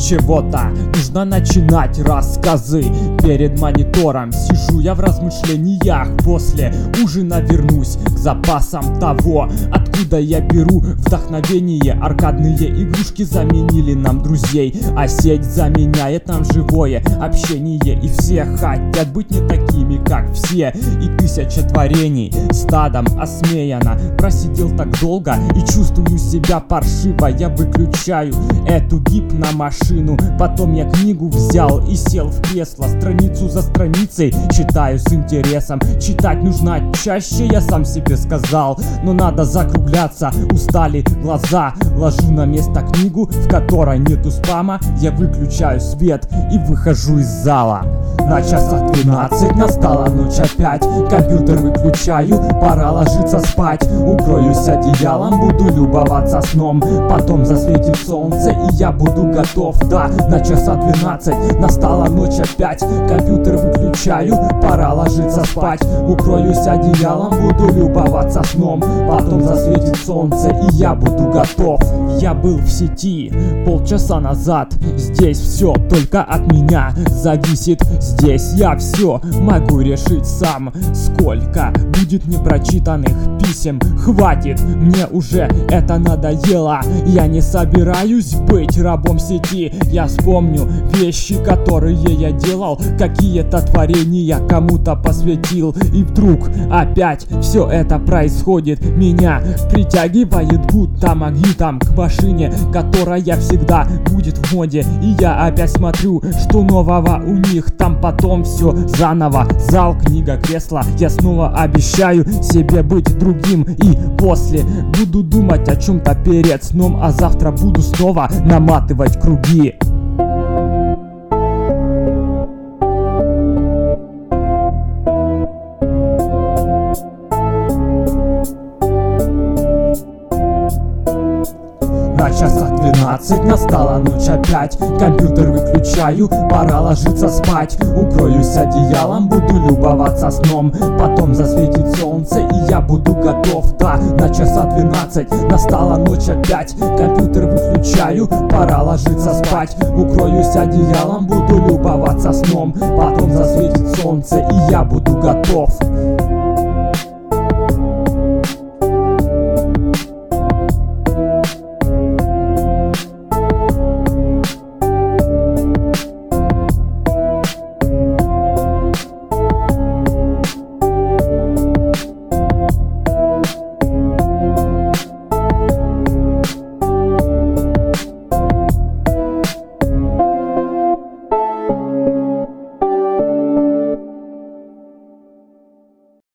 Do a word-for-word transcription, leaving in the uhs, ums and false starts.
чего-то нужно начинать рассказы. Перед монитором сижу я в размышлениях. После ужина вернусь к запасам того, откуда я беру вдохновение. Аркадные игрушки заменили нам друзей, а сеть заменяет нам живое общение. И все хотят быть не такими, как все. И тысяча творений стадом осмеяно. Просидел так долго и чувствую себя паршиво. Я выключаю эту гипномашину. Потом я книгу взял и сел в кресло. Страницу за страницей читаю с интересом. Читать нужно чаще, я сам себе сказал. Но надо закругляться, устали глаза. Ложу на место книгу, в которой нету спама. Я выключаю свет и выхожу из зала. На часах двенадцать, настала ночь опять. Компьютер выключаю, пора ложиться спать. Укроюсь одеялом, буду любоваться сном. Потом засветит солнце и я буду готов. Да, на часах двенадцать, настала ночь опять. Компьютер выключаю, пора ложиться спать. Укроюсь одеялом, буду любоваться сном. Потом засветит солнце и я буду готов. Я был в сети полчаса назад. Здесь все только от меня зависит. Здесь я все могу решить сам. Сколько будет непрочитанных писем? Хватит, мне уже это надоело. Я не собираюсь быть рабом сети. Я вспомню вещи, которые я делал. Какие-то творения кому-то посвятил. И вдруг опять все это происходит. Меня притягивает будто магнитом к машине, которая всегда будет в моде. И я опять смотрю, что нового у них там. Потом все заново. Зал, книга, кресло. Я снова обещаю себе быть другим. И после буду думать о чем-то перед сном. А завтра буду снова наматывать круги. На часах двенадцать, настала ночь опять. Компьютер выключаю, пора ложиться спать. Укроюсь одеялом, буду любоваться сном. Потом засветит солнце и я буду готов. Да, на часах двенадцать, настала ночь опять. Компьютер выключаю, пора ложиться спать. Укроюсь одеялом, буду любоваться сном. Потом засветит солнце и я буду готов.